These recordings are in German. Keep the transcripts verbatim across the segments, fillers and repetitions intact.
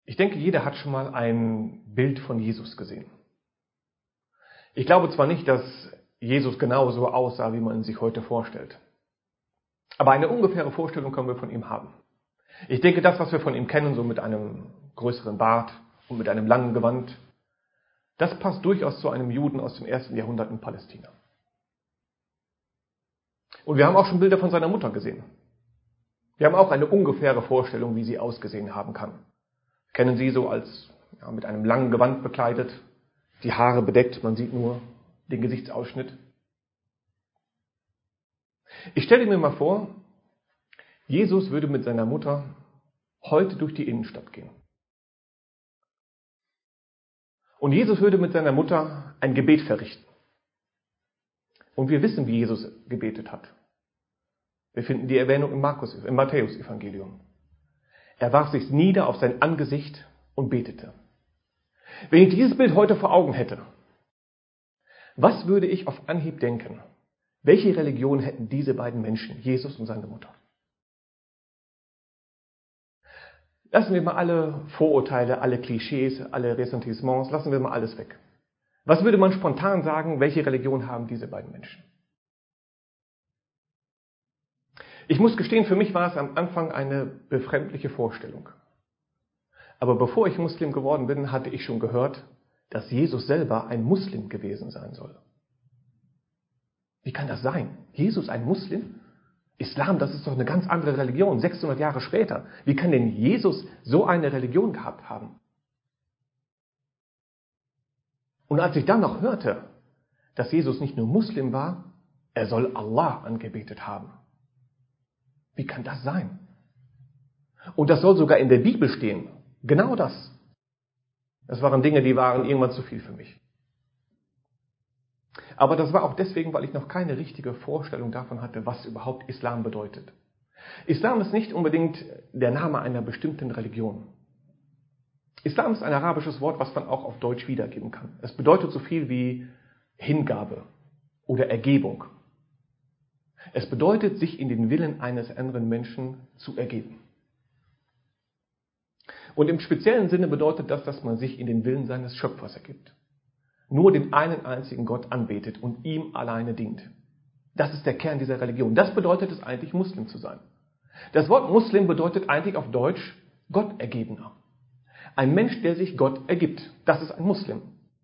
Ich denke, jeder hat schon mal ein Bild von Jesus gesehen. Ich glaube zwar nicht, dass Jesus genau so aussah, wie man ihn sich heute vorstellt. Aber eine ungefähre Vorstellung können wir von ihm haben. Ich denke, das, was wir von ihm kennen, so mit einem größeren Bart und mit einem langen Gewand, das passt durchaus zu einem Juden aus dem ersten Jahrhundert in Palästina. Und wir haben auch schon Bilder von seiner Mutter gesehen. Wir haben auch eine ungefähre Vorstellung, wie sie ausgesehen haben kann. Wir kennen sie so als ja, mit einem langen Gewand bekleidet, die Haare bedeckt, man sieht nur den Gesichtsausschnitt. Ich stelle mir mal vor, Jesus würde mit seiner Mutter heute durch die Innenstadt gehen. Und Jesus würde mit seiner Mutter ein Gebet verrichten. Und wir wissen, wie Jesus gebetet hat. Wir finden die Erwähnung im, Markus, im Matthäus-Evangelium. Er warf sich nieder auf sein Angesicht und betete. Wenn ich dieses Bild heute vor Augen hätte, was würde ich auf Anhieb denken? Welche Religion hätten diese beiden Menschen, Jesus und seine Mutter? Lassen wir mal alle Vorurteile, alle Klischees, alle Ressentiments, lassen wir mal alles weg. Was würde man spontan sagen, welche Religion haben diese beiden Menschen? Ich muss gestehen, für mich war es am Anfang eine befremdliche Vorstellung. Aber bevor ich Muslim geworden bin, hatte ich schon gehört, dass Jesus selber ein Muslim gewesen sein soll. Wie kann das sein? Jesus ein Muslim? Islam, das ist doch eine ganz andere Religion, sechshundert Jahre später. Wie kann denn Jesus so eine Religion gehabt haben? Und als ich dann noch hörte, dass Jesus nicht nur Muslim war, er soll Allah angebetet haben. Wie kann das sein? Und das soll sogar in der Bibel stehen. Genau das. Das waren Dinge, die waren irgendwann zu viel für mich. Aber das war auch deswegen, weil ich noch keine richtige Vorstellung davon hatte, was überhaupt Islam bedeutet. Islam ist nicht unbedingt der Name einer bestimmten Religion. Islam ist ein arabisches Wort, was man auch auf Deutsch wiedergeben kann. Es bedeutet so viel wie Hingabe oder Ergebung. Es bedeutet, sich in den Willen eines anderen Menschen zu ergeben. Und im speziellen Sinne bedeutet das, dass man sich in den Willen seines Schöpfers ergibt. Nur den einen einzigen Gott anbetet und ihm alleine dient. Das ist der Kern dieser Religion. Das bedeutet es eigentlich, Muslim zu sein. Das Wort Muslim bedeutet eigentlich auf Deutsch Gottergebener. Ein Mensch, der sich Gott ergibt. Das ist ein Muslim.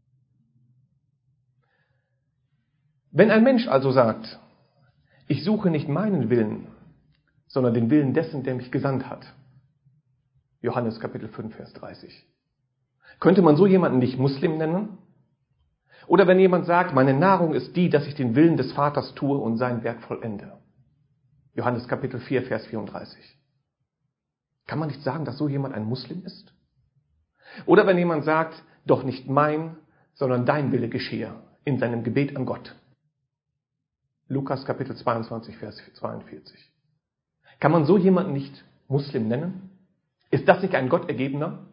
Wenn ein Mensch also sagt, ich suche nicht meinen Willen, sondern den Willen dessen, der mich gesandt hat. Johannes Kapitel fünf, Vers dreißig. Könnte man so jemanden nicht Muslim nennen? Oder wenn jemand sagt, meine Nahrung ist die, dass ich den Willen des Vaters tue und sein Werk vollende. Johannes Kapitel vier, Vers vierunddreißig. Kann man nicht sagen, dass so jemand ein Muslim ist? Oder wenn jemand sagt, doch nicht mein, sondern dein Wille geschehe, in seinem Gebet an Gott. Lukas Kapitel zweiundzwanzig, Vers zweiundvierzig. Kann man so jemanden nicht Muslim nennen? Ist das nicht ein Gottergebener?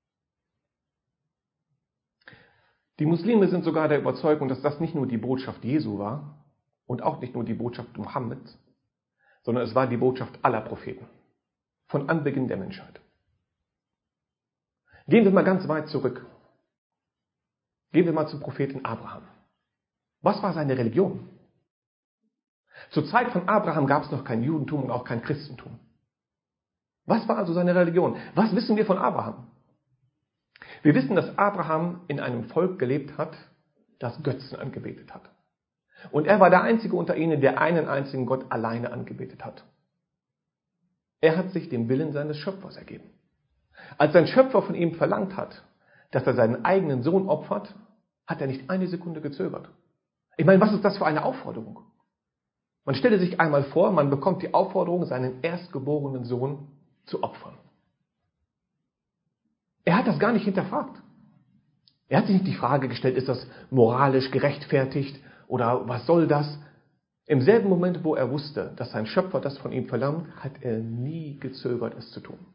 Die Muslime sind sogar der Überzeugung, dass das nicht nur die Botschaft Jesu war und auch nicht nur die Botschaft Mohammeds, sondern es war die Botschaft aller Propheten, von Anbeginn der Menschheit. Gehen wir mal ganz weit zurück. Gehen wir mal zum Propheten Abraham. Was war seine Religion? Zur Zeit von Abraham gab es noch kein Judentum und auch kein Christentum. Was war also seine Religion? Was wissen wir von Abraham? Wir wissen, dass Abraham in einem Volk gelebt hat, das Götzen angebetet hat. Und er war der Einzige unter ihnen, der einen einzigen Gott alleine angebetet hat. Er hat sich dem Willen seines Schöpfers ergeben. Als sein Schöpfer von ihm verlangt hat, dass er seinen eigenen Sohn opfert, hat er nicht eine Sekunde gezögert. Ich meine, was ist das für eine Aufforderung? Man stelle sich einmal vor, man bekommt die Aufforderung, seinen erstgeborenen Sohn zu opfern. Er hat das gar nicht hinterfragt. Er hat sich nicht die Frage gestellt, ist das moralisch gerechtfertigt oder was soll das? Im selben Moment, wo er wusste, dass sein Schöpfer das von ihm verlangt, hat er nie gezögert, es zu tun.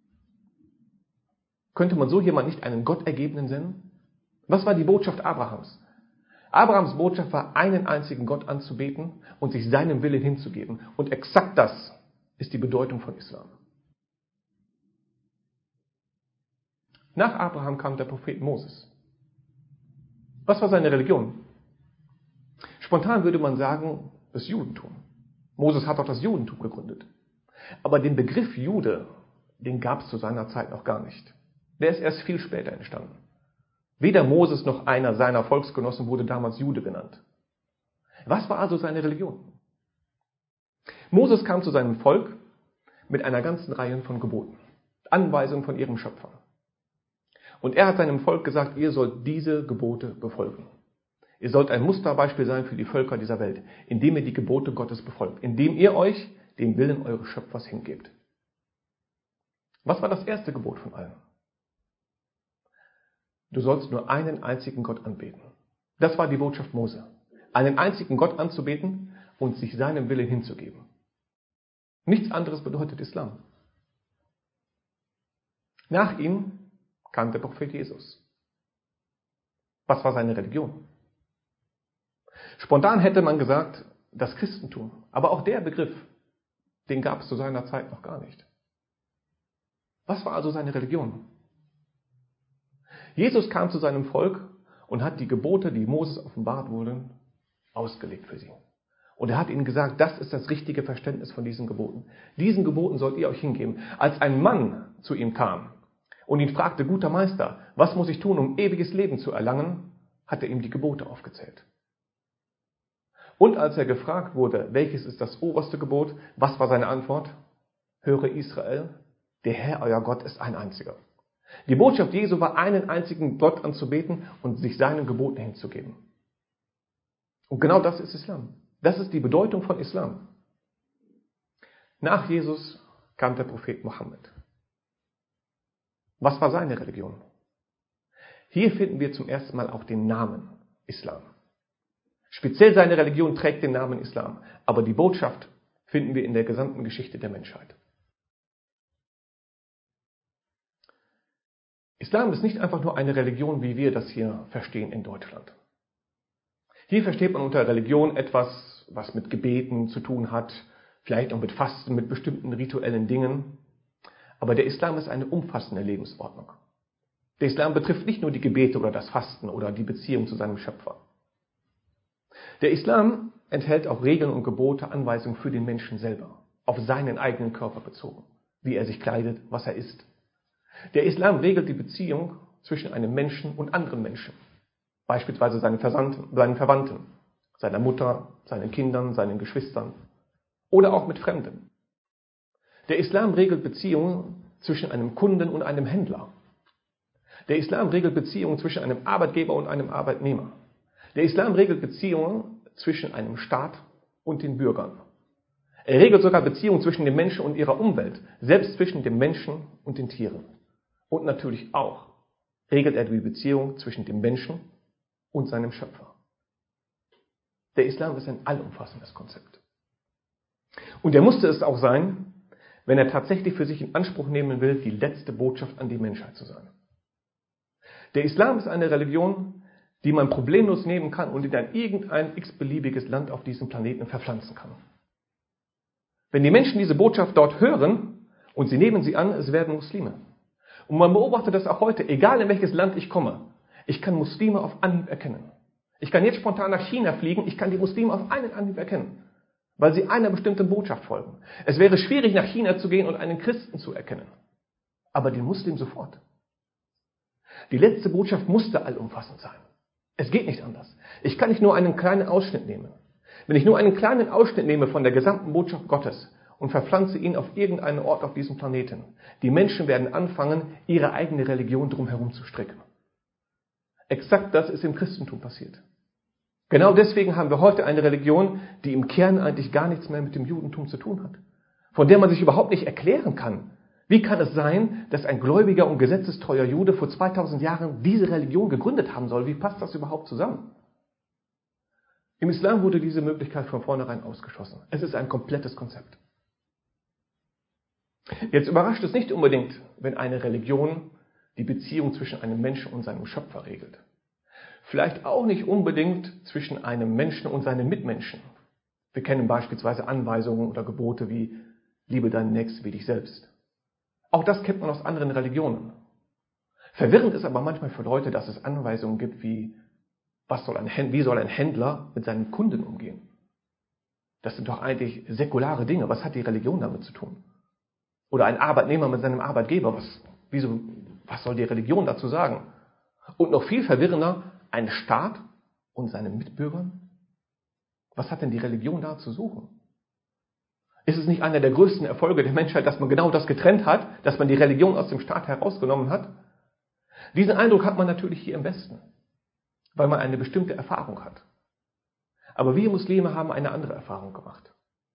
Könnte man so jemand nicht einen Gottergebenen nennen? Was war die Botschaft Abrahams? Abrahams Botschaft war, einen einzigen Gott anzubeten und sich seinem Willen hinzugeben. Und exakt das ist die Bedeutung von Islam. Nach Abraham kam der Prophet Moses. Was war seine Religion? Spontan würde man sagen, das Judentum. Moses hat auch das Judentum gegründet. Aber den Begriff Jude, den gab es zu seiner Zeit noch gar nicht. Der ist erst viel später entstanden. Weder Moses noch einer seiner Volksgenossen wurde damals Jude genannt. Was war also seine Religion? Moses kam zu seinem Volk mit einer ganzen Reihe von Geboten, Anweisungen von ihrem Schöpfer. Und er hat seinem Volk gesagt, ihr sollt diese Gebote befolgen. Ihr sollt ein Musterbeispiel sein für die Völker dieser Welt, indem ihr die Gebote Gottes befolgt, indem ihr euch dem Willen eures Schöpfers hingebt. Was war das erste Gebot von allen? Du sollst nur einen einzigen Gott anbeten. Das war die Botschaft Mose. Einen einzigen Gott anzubeten und sich seinem Willen hinzugeben. Nichts anderes bedeutet Islam. Nach ihm kam der Prophet Jesus. Was war seine Religion? Spontan hätte man gesagt, das Christentum. Aber auch der Begriff, den gab es zu seiner Zeit noch gar nicht. Was war also seine Religion? Jesus kam zu seinem Volk und hat die Gebote, die Moses offenbart wurden, ausgelegt für sie. Und er hat ihnen gesagt, das ist das richtige Verständnis von diesen Geboten. Diesen Geboten sollt ihr euch hingeben. Als ein Mann zu ihm kam und ihn fragte, guter Meister, was muss ich tun, um ewiges Leben zu erlangen, hat er ihm die Gebote aufgezählt. Und als er gefragt wurde, welches ist das oberste Gebot, was war seine Antwort? Höre Israel, der Herr, euer Gott, ist ein einziger. Die Botschaft Jesu war, einen einzigen Gott anzubeten und sich seinen Geboten hinzugeben. Und genau das ist Islam. Das ist die Bedeutung von Islam. Nach Jesus kam der Prophet Mohammed. Was war seine Religion? Hier finden wir zum ersten Mal auch den Namen Islam. Speziell seine Religion trägt den Namen Islam, aber die Botschaft finden wir in der gesamten Geschichte der Menschheit. Islam ist nicht einfach nur eine Religion, wie wir das hier verstehen in Deutschland. Hier versteht man unter Religion etwas, was mit Gebeten zu tun hat, vielleicht auch mit Fasten, mit bestimmten rituellen Dingen. Aber der Islam ist eine umfassende Lebensordnung. Der Islam betrifft nicht nur die Gebete oder das Fasten oder die Beziehung zu seinem Schöpfer. Der Islam enthält auch Regeln und Gebote, Anweisungen für den Menschen selber, auf seinen eigenen Körper bezogen, wie er sich kleidet, was er isst. Der Islam regelt die Beziehung zwischen einem Menschen und anderen Menschen, beispielsweise seinen Verwandten, seinen Verwandten, seiner Mutter, seinen Kindern, seinen Geschwistern oder auch mit Fremden. Der Islam regelt Beziehungen zwischen einem Kunden und einem Händler. Der Islam regelt Beziehungen zwischen einem Arbeitgeber und einem Arbeitnehmer. Der Islam regelt Beziehungen zwischen einem Staat und den Bürgern. Er regelt sogar Beziehungen zwischen dem Menschen und ihrer Umwelt, selbst zwischen dem Menschen und den Tieren. Und natürlich auch regelt er die Beziehung zwischen dem Menschen und seinem Schöpfer. Der Islam ist ein allumfassendes Konzept. Und er musste es auch sein, wenn er tatsächlich für sich in Anspruch nehmen will, die letzte Botschaft an die Menschheit zu sein. Der Islam ist eine Religion, die man problemlos nehmen kann und in ein irgendein x-beliebiges Land auf diesem Planeten verpflanzen kann. Wenn die Menschen diese Botschaft dort hören und sie nehmen sie an, es werden Muslime. Und man beobachtet das auch heute, egal in welches Land ich komme. Ich kann Muslime auf Anhieb erkennen. Ich kann jetzt spontan nach China fliegen, ich kann die Muslime auf einen Anhieb erkennen, weil sie einer bestimmten Botschaft folgen. Es wäre schwierig, nach China zu gehen und einen Christen zu erkennen, aber den Muslim sofort. Die letzte Botschaft musste allumfassend sein. Es geht nicht anders. Ich kann nicht nur einen kleinen Ausschnitt nehmen. Wenn ich nur einen kleinen Ausschnitt nehme von der gesamten Botschaft Gottes und verpflanze ihn auf irgendeinen Ort auf diesem Planeten, die Menschen werden anfangen, ihre eigene Religion drumherum zu stricken. Exakt das ist im Christentum passiert. Genau deswegen haben wir heute eine Religion, die im Kern eigentlich gar nichts mehr mit dem Judentum zu tun hat, von der man sich überhaupt nicht erklären kann. Wie kann es sein, dass ein gläubiger und gesetzestreuer Jude vor zweitausend Jahren diese Religion gegründet haben soll? Wie passt das überhaupt zusammen? Im Islam wurde diese Möglichkeit von vornherein ausgeschlossen. Es ist ein komplettes Konzept. Jetzt überrascht es nicht unbedingt, wenn eine Religion die Beziehung zwischen einem Menschen und seinem Schöpfer regelt. Vielleicht auch nicht unbedingt zwischen einem Menschen und seinen Mitmenschen. Wir kennen beispielsweise Anweisungen oder Gebote wie liebe deinen Nächsten wie dich selbst. Auch das kennt man aus anderen Religionen. Verwirrend ist aber manchmal für Leute, dass es Anweisungen gibt, wie, was soll ein, wie soll ein Händler mit seinen Kunden umgehen? Das sind doch eigentlich säkulare Dinge. Was hat die Religion damit zu tun? Oder ein Arbeitnehmer mit seinem Arbeitgeber. Was, wieso, was soll die Religion dazu sagen? Und noch viel verwirrender, ein Staat und seine Mitbürgern? Was hat denn die Religion da zu suchen? Ist es nicht einer der größten Erfolge der Menschheit, dass man genau das getrennt hat, dass man die Religion aus dem Staat herausgenommen hat? Diesen Eindruck hat man natürlich hier im Westen, weil man eine bestimmte Erfahrung hat. Aber wir Muslime haben eine andere Erfahrung gemacht.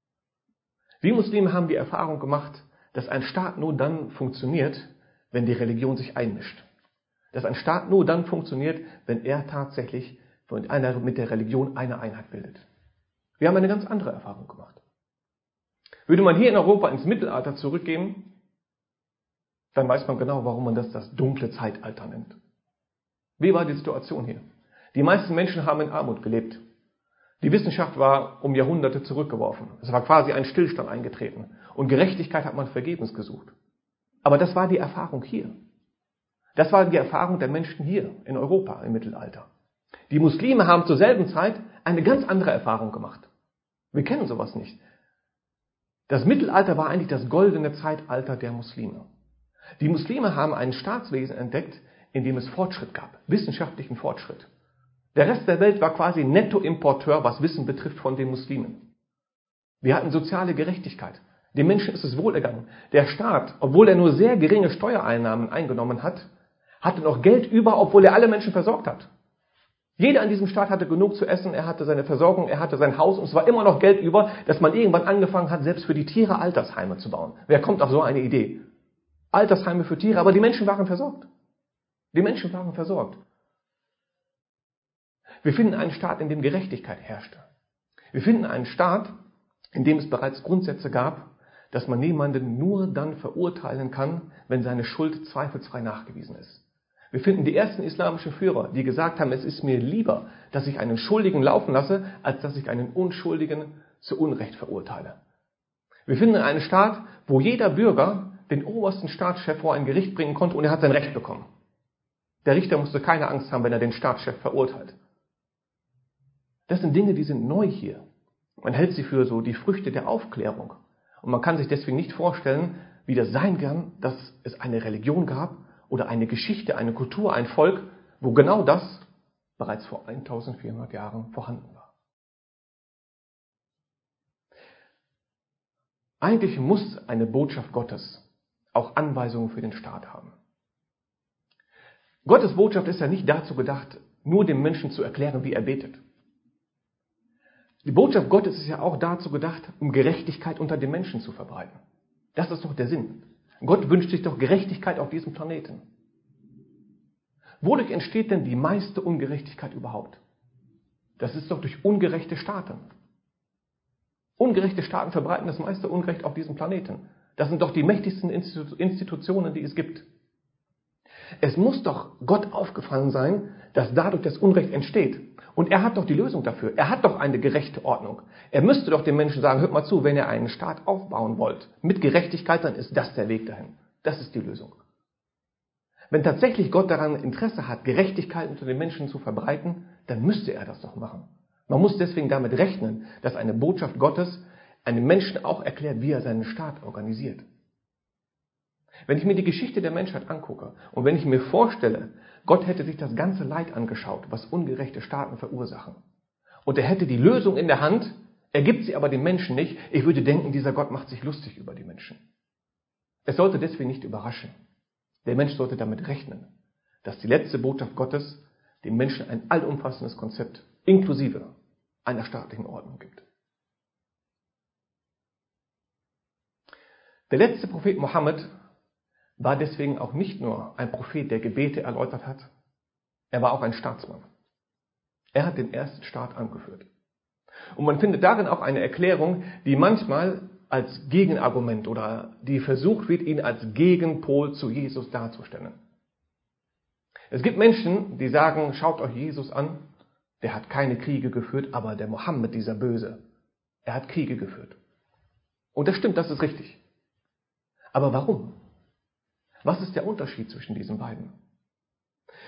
Wir Muslime haben die Erfahrung gemacht, dass ein Staat nur dann funktioniert, wenn die Religion sich einmischt. Dass ein Staat nur dann funktioniert, wenn er tatsächlich von einer, mit der Religion eine Einheit bildet. Wir haben eine ganz andere Erfahrung gemacht. Würde man hier in Europa ins Mittelalter zurückgehen, dann weiß man genau, warum man das das dunkle Zeitalter nennt. Wie war die Situation hier? Die meisten Menschen haben in Armut gelebt. Die Wissenschaft war um Jahrhunderte zurückgeworfen. Es war quasi ein Stillstand eingetreten. Und Gerechtigkeit hat man vergebens gesucht. Aber das war die Erfahrung hier. Das war die Erfahrung der Menschen hier in Europa im Mittelalter. Die Muslime haben zur selben Zeit eine ganz andere Erfahrung gemacht. Wir kennen sowas nicht. Das Mittelalter war eigentlich das goldene Zeitalter der Muslime. Die Muslime haben ein Staatswesen entdeckt, in dem es Fortschritt gab, wissenschaftlichen Fortschritt. Der Rest der Welt war quasi Nettoimporteur, was Wissen betrifft, von den Muslimen. Wir hatten soziale Gerechtigkeit. Den Menschen ist es wohlergangen. Der Staat, obwohl er nur sehr geringe Steuereinnahmen eingenommen hat, hatte noch Geld über, obwohl er alle Menschen versorgt hat. Jeder in diesem Staat hatte genug zu essen, er hatte seine Versorgung, er hatte sein Haus und es war immer noch Geld über, dass man irgendwann angefangen hat, selbst für die Tiere Altersheime zu bauen. Wer kommt auf so eine Idee? Altersheime für Tiere, aber die Menschen waren versorgt. Die Menschen waren versorgt. Wir finden einen Staat, in dem Gerechtigkeit herrschte. Wir finden einen Staat, in dem es bereits Grundsätze gab, dass man jemanden nur dann verurteilen kann, wenn seine Schuld zweifelsfrei nachgewiesen ist. Wir finden die ersten islamischen Führer, die gesagt haben, es ist mir lieber, dass ich einen Schuldigen laufen lasse, als dass ich einen Unschuldigen zu Unrecht verurteile. Wir finden einen Staat, wo jeder Bürger den obersten Staatschef vor ein Gericht bringen konnte und er hat sein Recht bekommen. Der Richter musste keine Angst haben, wenn er den Staatschef verurteilt. Das sind Dinge, die sind neu hier. Man hält sie für so die Früchte der Aufklärung. Und man kann sich deswegen nicht vorstellen, wie das sein kann, dass es eine Religion gab oder eine Geschichte, eine Kultur, ein Volk, wo genau das bereits vor eintausendvierhundert Jahren vorhanden war. Eigentlich muss eine Botschaft Gottes auch Anweisungen für den Staat haben. Gottes Botschaft ist ja nicht dazu gedacht, nur dem Menschen zu erklären, wie er betet. Die Botschaft Gottes ist ja auch dazu gedacht, um Gerechtigkeit unter den Menschen zu verbreiten. Das ist doch der Sinn. Gott wünscht sich doch Gerechtigkeit auf diesem Planeten. Wodurch entsteht denn die meiste Ungerechtigkeit überhaupt? Das ist doch durch ungerechte Staaten. Ungerechte Staaten verbreiten das meiste Unrecht auf diesem Planeten. Das sind doch die mächtigsten Institutionen, die es gibt. Es muss doch Gott aufgefallen sein, dass dadurch das Unrecht entsteht. Und er hat doch die Lösung dafür. Er hat doch eine gerechte Ordnung. Er müsste doch den Menschen sagen, hört mal zu, wenn ihr einen Staat aufbauen wollt, mit Gerechtigkeit, dann ist das der Weg dahin. Das ist die Lösung. Wenn tatsächlich Gott daran Interesse hat, Gerechtigkeit unter den Menschen zu verbreiten, dann müsste er das doch machen. Man muss deswegen damit rechnen, dass eine Botschaft Gottes einem Menschen auch erklärt, wie er seinen Staat organisiert. Wenn ich mir die Geschichte der Menschheit angucke und wenn ich mir vorstelle, Gott hätte sich das ganze Leid angeschaut, was ungerechte Staaten verursachen, und er hätte die Lösung in der Hand, er gibt sie aber den Menschen nicht, ich würde denken, dieser Gott macht sich lustig über die Menschen. Es sollte deswegen nicht überraschen. Der Mensch sollte damit rechnen, dass die letzte Botschaft Gottes dem Menschen ein allumfassendes Konzept inklusive einer staatlichen Ordnung gibt. Der letzte Prophet Mohammed war deswegen auch nicht nur ein Prophet, der Gebete erläutert hat, er war auch ein Staatsmann. Er hat den ersten Staat angeführt. Und man findet darin auch eine Erklärung, die manchmal als Gegenargument oder die versucht wird, ihn als Gegenpol zu Jesus darzustellen. Es gibt Menschen, die sagen, schaut euch Jesus an, der hat keine Kriege geführt, aber der Mohammed, dieser Böse, er hat Kriege geführt. Und das stimmt, das ist richtig. Aber warum? Was ist der Unterschied zwischen diesen beiden?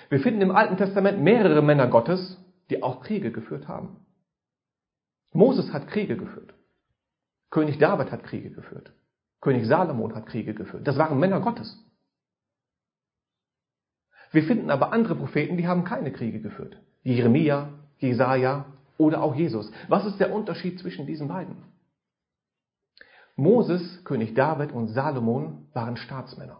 Wir finden im Alten Testament mehrere Männer Gottes, die auch Kriege geführt haben. Moses hat Kriege geführt. König David hat Kriege geführt. König Salomon hat Kriege geführt. Das waren Männer Gottes. Wir finden aber andere Propheten, die haben keine Kriege geführt. Jeremia, Jesaja oder auch Jesus. Was ist der Unterschied zwischen diesen beiden? Moses, König David und Salomon waren Staatsmänner.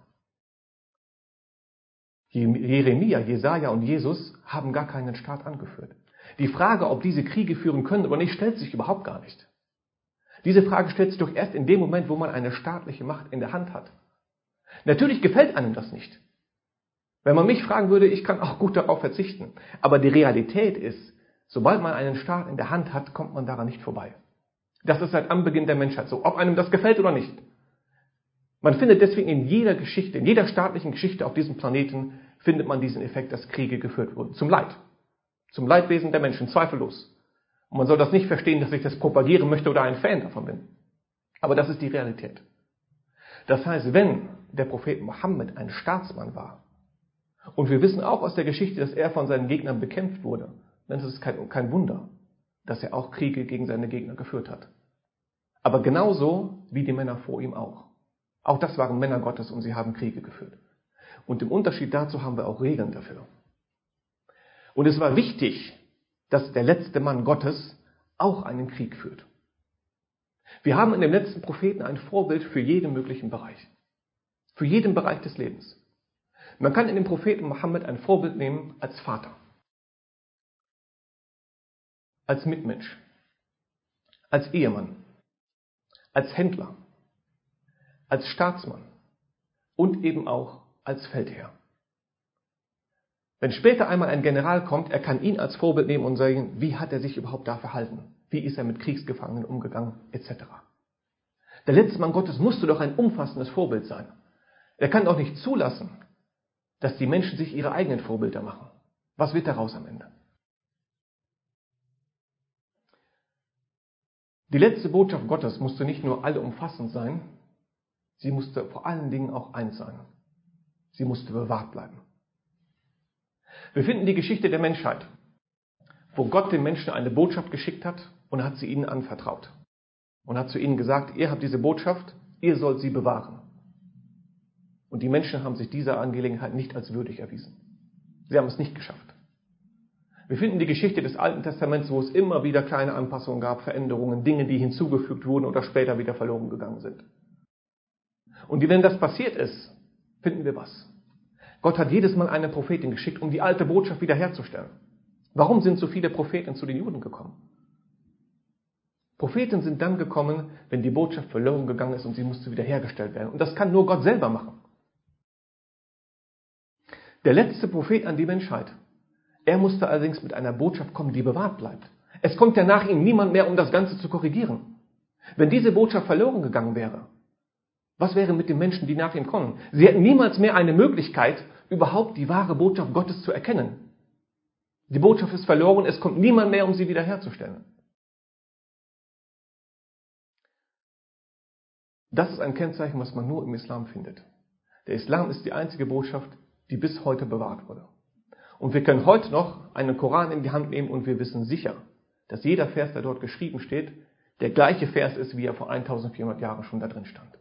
Jeremia, Jesaja und Jesus haben gar keinen Staat angeführt. Die Frage, ob diese Kriege führen können oder nicht, stellt sich überhaupt gar nicht. Diese Frage stellt sich doch erst in dem Moment, wo man eine staatliche Macht in der Hand hat. Natürlich gefällt einem das nicht. Wenn man mich fragen würde, ich kann auch gut darauf verzichten. Aber die Realität ist, sobald man einen Staat in der Hand hat, kommt man daran nicht vorbei. Das ist seit Anbeginn der Menschheit so, ob einem das gefällt oder nicht. Man findet deswegen in jeder Geschichte, in jeder staatlichen Geschichte auf diesem Planeten, findet man diesen Effekt, dass Kriege geführt wurden. Zum Leid. Zum Leidwesen der Menschen, zweifellos. Und man soll das nicht verstehen, dass ich das propagieren möchte oder ein Fan davon bin. Aber das ist die Realität. Das heißt, wenn der Prophet Mohammed ein Staatsmann war, und wir wissen auch aus der Geschichte, dass er von seinen Gegnern bekämpft wurde, dann ist es kein, kein Wunder, dass er auch Kriege gegen seine Gegner geführt hat. Aber genauso wie die Männer vor ihm auch. Auch das waren Männer Gottes und sie haben Kriege geführt. Und im Unterschied dazu haben wir auch Regeln dafür. Und es war wichtig, dass der letzte Mann Gottes auch einen Krieg führt. Wir haben in dem letzten Propheten ein Vorbild für jeden möglichen Bereich. Für jeden Bereich des Lebens. Man kann in dem Propheten Mohammed ein Vorbild nehmen als Vater. Als Mitmensch. Als Ehemann. Als Händler. Als Staatsmann. Und eben auch als Feldherr. Wenn später einmal ein General kommt, er kann ihn als Vorbild nehmen und sagen, wie hat er sich überhaupt da verhalten? Wie ist er mit Kriegsgefangenen umgegangen? Etc. Der letzte Mann Gottes musste doch ein umfassendes Vorbild sein. Er kann doch nicht zulassen, dass die Menschen sich ihre eigenen Vorbilder machen. Was wird daraus am Ende? Die letzte Botschaft Gottes musste nicht nur allumfassend sein, sie musste vor allen Dingen auch eins sein. Sie musste bewahrt bleiben. Wir finden die Geschichte der Menschheit, wo Gott den Menschen eine Botschaft geschickt hat und hat sie ihnen anvertraut. Und hat zu ihnen gesagt, ihr habt diese Botschaft, ihr sollt sie bewahren. Und die Menschen haben sich dieser Angelegenheit nicht als würdig erwiesen. Sie haben es nicht geschafft. Wir finden die Geschichte des Alten Testaments, wo es immer wieder kleine Anpassungen gab, Veränderungen, Dinge, die hinzugefügt wurden oder später wieder verloren gegangen sind. Und wenn das passiert ist, finden wir was? Gott hat jedes Mal eine Prophetin geschickt, um die alte Botschaft wiederherzustellen. Warum sind so viele Propheten zu den Juden gekommen? Propheten sind dann gekommen, wenn die Botschaft verloren gegangen ist und sie musste wiederhergestellt werden. Und das kann nur Gott selber machen. Der letzte Prophet an die Menschheit, er musste allerdings mit einer Botschaft kommen, die bewahrt bleibt. Es kommt ja nach ihm niemand mehr, um das Ganze zu korrigieren. Wenn diese Botschaft verloren gegangen wäre, was wäre mit den Menschen, die nach ihm kommen? Sie hätten niemals mehr eine Möglichkeit, überhaupt die wahre Botschaft Gottes zu erkennen. Die Botschaft ist verloren, es kommt niemand mehr, um sie wiederherzustellen. Das ist ein Kennzeichen, was man nur im Islam findet. Der Islam ist die einzige Botschaft, die bis heute bewahrt wurde. Und wir können heute noch einen Koran in die Hand nehmen und wir wissen sicher, dass jeder Vers, der dort geschrieben steht, der gleiche Vers ist, wie er vor eintausendvierhundert Jahren schon da drin stand.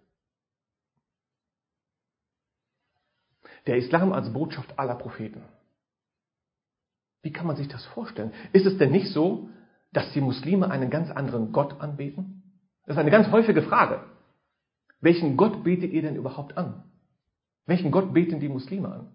Der Islam als Botschaft aller Propheten. Wie kann man sich das vorstellen? Ist es denn nicht so, dass die Muslime einen ganz anderen Gott anbeten? Das ist eine ganz häufige Frage. Welchen Gott betet ihr denn überhaupt an? Welchen Gott beten die Muslime an?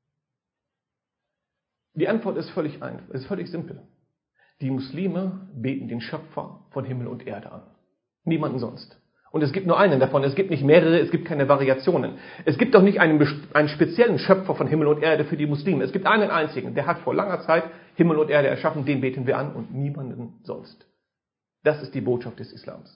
Die Antwort ist völlig einfach, ist völlig simpel. Die Muslime beten den Schöpfer von Himmel und Erde an. Niemanden sonst. Und es gibt nur einen davon, es gibt nicht mehrere, es gibt keine Variationen. Es gibt auch nicht einen, einen speziellen Schöpfer von Himmel und Erde für die Muslime. Es gibt einen einzigen, der hat vor langer Zeit Himmel und Erde erschaffen, den beten wir an und niemanden sonst. Das ist die Botschaft des Islams.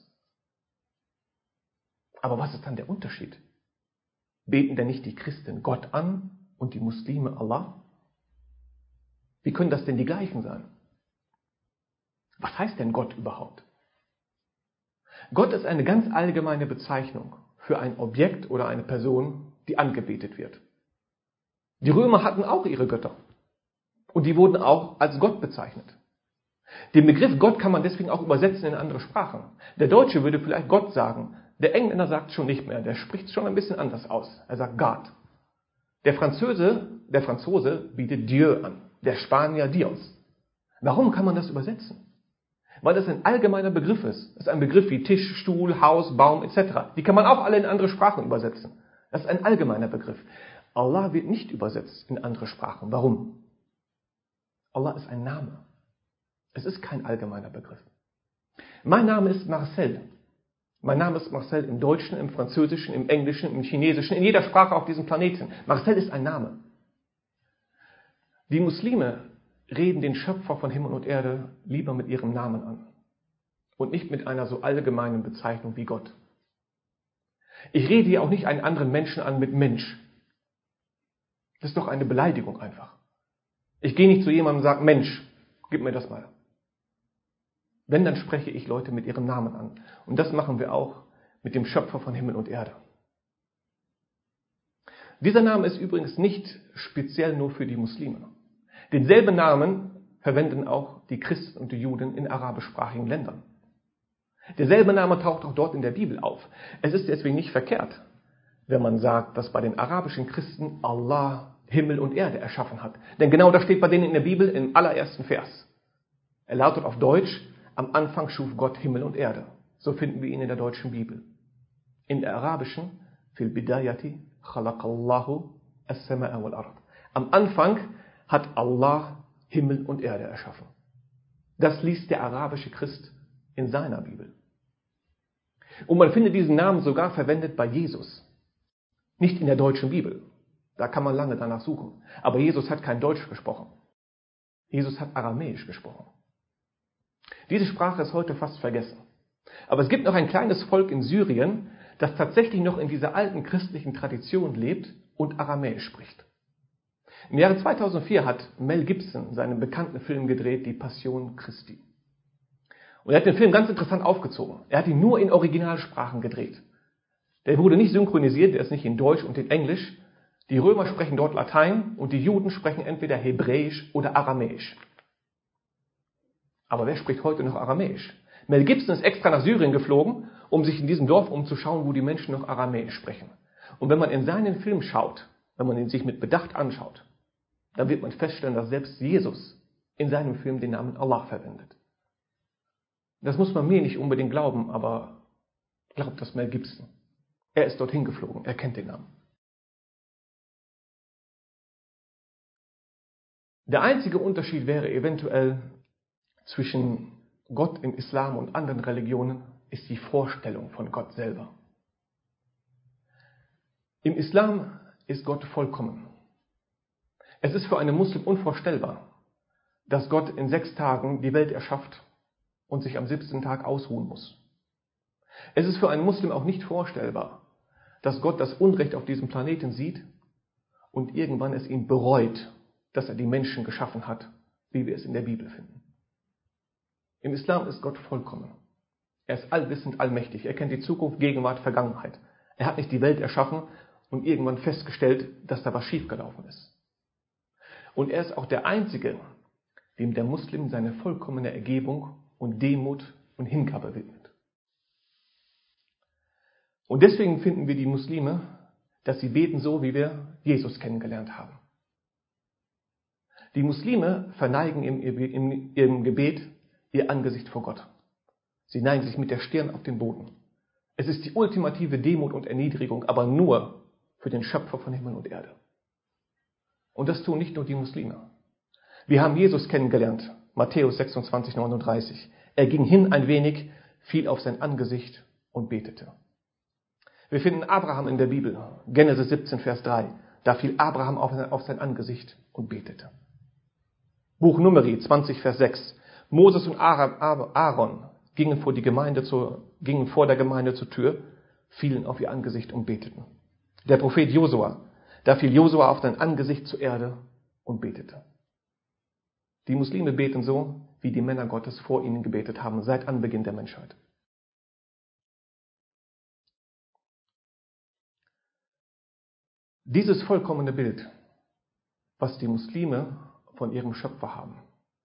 Aber was ist dann der Unterschied? Beten denn nicht die Christen Gott an und die Muslime Allah? Wie können das denn die gleichen sein? Was heißt denn Gott überhaupt? Gott ist eine ganz allgemeine Bezeichnung für ein Objekt oder eine Person, die angebetet wird. Die Römer hatten auch ihre Götter. Und die wurden auch als Gott bezeichnet. Den Begriff Gott kann man deswegen auch übersetzen in andere Sprachen. Der Deutsche würde vielleicht Gott sagen. Der Engländer sagt es schon nicht mehr. Der spricht es schon ein bisschen anders aus. Er sagt God. Der Franzose, der Franzose bietet Dieu an. Der Spanier Dios. Warum kann man das übersetzen? Weil das ein allgemeiner Begriff ist. Das ist ein Begriff wie Tisch, Stuhl, Haus, Baum et cetera. Die kann man auch alle in andere Sprachen übersetzen. Das ist ein allgemeiner Begriff. Allah wird nicht übersetzt in andere Sprachen. Warum? Allah ist ein Name. Es ist kein allgemeiner Begriff. Mein Name ist Marcel. Mein Name ist Marcel im Deutschen, im Französischen, im Englischen, im Chinesischen, in jeder Sprache auf diesem Planeten. Marcel ist ein Name. Die Muslime reden den Schöpfer von Himmel und Erde lieber mit ihrem Namen an und nicht mit einer so allgemeinen Bezeichnung wie Gott. Ich rede hier auch nicht einen anderen Menschen an mit Mensch. Das ist doch eine Beleidigung einfach. Ich gehe nicht zu jemandem und sage, Mensch, gib mir das mal. Wenn, dann spreche ich Leute mit ihrem Namen an. Und das machen wir auch mit dem Schöpfer von Himmel und Erde. Dieser Name ist übrigens nicht speziell nur für die Muslime. Denselben Namen verwenden auch die Christen und die Juden in arabischsprachigen Ländern. Derselbe Name taucht auch dort in der Bibel auf. Es ist deswegen nicht verkehrt, wenn man sagt, dass bei den arabischen Christen Allah Himmel und Erde erschaffen hat. Denn genau das steht bei denen in der Bibel im allerersten Vers. Er lautet auf Deutsch, am Anfang schuf Gott Himmel und Erde. So finden wir ihn in der deutschen Bibel. In der arabischen, fil bidayati khalaqallahu as-sama'a wal ard. Am Anfang hat Allah Himmel und Erde erschaffen. Das liest der arabische Christ in seiner Bibel. Und man findet diesen Namen sogar verwendet bei Jesus. Nicht in der deutschen Bibel. Da kann man lange danach suchen. Aber Jesus hat kein Deutsch gesprochen. Jesus hat Aramäisch gesprochen. Diese Sprache ist heute fast vergessen. Aber es gibt noch ein kleines Volk in Syrien, das tatsächlich noch in dieser alten christlichen Tradition lebt und Aramäisch spricht. Im Jahre zweitausendvier hat Mel Gibson seinen bekannten Film gedreht, Die Passion Christi. Und er hat den Film ganz interessant aufgezogen. Er hat ihn nur in Originalsprachen gedreht. Der wurde nicht synchronisiert, der ist nicht in Deutsch und in Englisch. Die Römer sprechen dort Latein und die Juden sprechen entweder Hebräisch oder Aramäisch. Aber wer spricht heute noch Aramäisch? Mel Gibson ist extra nach Syrien geflogen, um sich in diesem Dorf umzuschauen, wo die Menschen noch Aramäisch sprechen. Und wenn man in seinen Film schaut, wenn man ihn sich mit Bedacht anschaut, dann wird man feststellen, dass selbst Jesus in seinem Film den Namen Allah verwendet. Das muss man mir nicht unbedingt glauben, aber glaubt das Mel Gibson. Er ist dorthin geflogen, er kennt den Namen. Der einzige Unterschied wäre eventuell zwischen Gott im Islam und anderen Religionen ist die Vorstellung von Gott selber. Im Islam ist Gott vollkommen. Es ist für einen Muslim unvorstellbar, dass Gott in sechs Tagen die Welt erschafft und sich am siebten Tag ausruhen muss. Es ist für einen Muslim auch nicht vorstellbar, dass Gott das Unrecht auf diesem Planeten sieht und irgendwann es ihn bereut, dass er die Menschen geschaffen hat, wie wir es in der Bibel finden. Im Islam ist Gott vollkommen. Er ist allwissend, allmächtig. Er kennt die Zukunft, Gegenwart, Vergangenheit. Er hat nicht die Welt erschaffen und irgendwann festgestellt, dass da was schiefgelaufen ist. Und er ist auch der Einzige, dem der Muslim seine vollkommene Ergebung und Demut und Hingabe widmet. Und deswegen finden wir die Muslime, dass sie beten so, wie wir Jesus kennengelernt haben. Die Muslime verneigen in ihrem Gebet ihr Angesicht vor Gott. Sie neigen sich mit der Stirn auf den Boden. Es ist die ultimative Demut und Erniedrigung, aber nur für den Schöpfer von Himmel und Erde. Und das tun nicht nur die Muslime. Wir haben Jesus kennengelernt, Matthäus sechsundzwanzig, neununddreißig. Er ging hin ein wenig, fiel auf sein Angesicht und betete. Wir finden Abraham in der Bibel, Genesis siebzehn, Vers drei. Da fiel Abraham auf sein Angesicht und betete. Buch Numeri zwanzig, Vers sechs. Moses und Aaron gingen vor, die Gemeinde zur, gingen vor der Gemeinde zur Tür, fielen auf ihr Angesicht und beteten. Der Prophet Josua, da fiel Josua auf sein Angesicht zur Erde und betete. Die Muslime beten so, wie die Männer Gottes vor ihnen gebetet haben, seit Anbeginn der Menschheit. Dieses vollkommene Bild, was die Muslime von ihrem Schöpfer haben,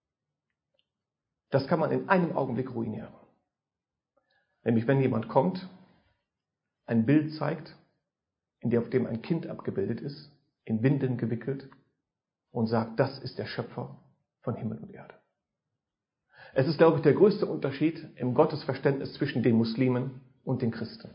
das kann man in einem Augenblick ruinieren. Nämlich wenn jemand kommt, ein Bild zeigt, in dem auf dem ein Kind abgebildet ist, in Windeln gewickelt und sagt, das ist der Schöpfer von Himmel und Erde. Es ist, glaube ich, der größte Unterschied im Gottesverständnis zwischen den Muslimen und den Christen.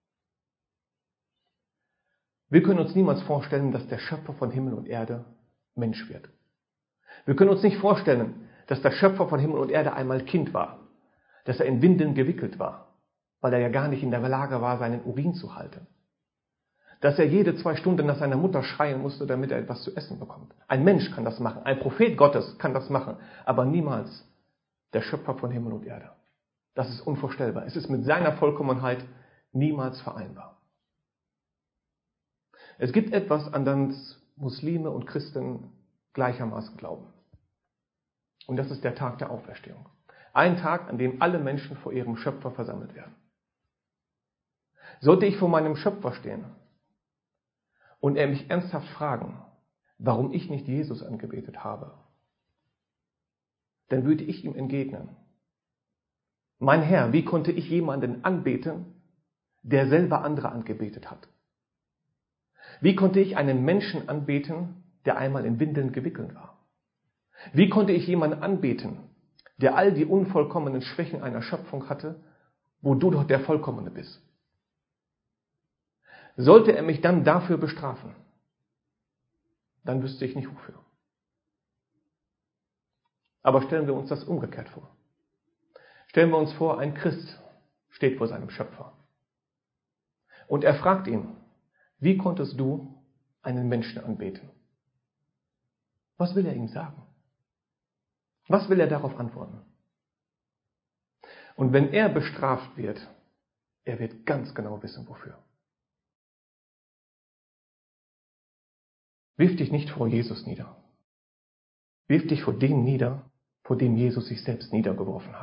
Wir können uns niemals vorstellen, dass der Schöpfer von Himmel und Erde Mensch wird. Wir können uns nicht vorstellen, dass der Schöpfer von Himmel und Erde einmal Kind war, dass er in Windeln gewickelt war, weil er ja gar nicht in der Lage war, seinen Urin zu halten. Dass er jede zwei Stunden nach seiner Mutter schreien musste, damit er etwas zu essen bekommt. Ein Mensch kann das machen, ein Prophet Gottes kann das machen, aber niemals der Schöpfer von Himmel und Erde. Das ist unvorstellbar. Es ist mit seiner Vollkommenheit niemals vereinbar. Es gibt etwas, an das Muslime und Christen gleichermaßen glauben. Und das ist der Tag der Auferstehung. Ein Tag, an dem alle Menschen vor ihrem Schöpfer versammelt werden. Sollte ich vor meinem Schöpfer stehen und er mich ernsthaft fragen, warum ich nicht Jesus angebetet habe, dann würde ich ihm entgegnen: Mein Herr, wie konnte ich jemanden anbeten, der selber andere angebetet hat? Wie konnte ich einen Menschen anbeten, der einmal in Windeln gewickelt war? Wie konnte ich jemanden anbeten, der all die unvollkommenen Schwächen einer Schöpfung hatte, wo du doch der Vollkommene bist? Sollte er mich dann dafür bestrafen, dann wüsste ich nicht wofür. Aber stellen wir uns das umgekehrt vor. Stellen wir uns vor, ein Christ steht vor seinem Schöpfer. Und er fragt ihn: Wie konntest du einen Menschen anbeten? Was will er ihm sagen? Was will er darauf antworten? Und wenn er bestraft wird, er wird ganz genau wissen, wofür. Wirf dich nicht vor Jesus nieder. Wirf dich vor dem nieder, vor dem Jesus sich selbst niedergeworfen hat.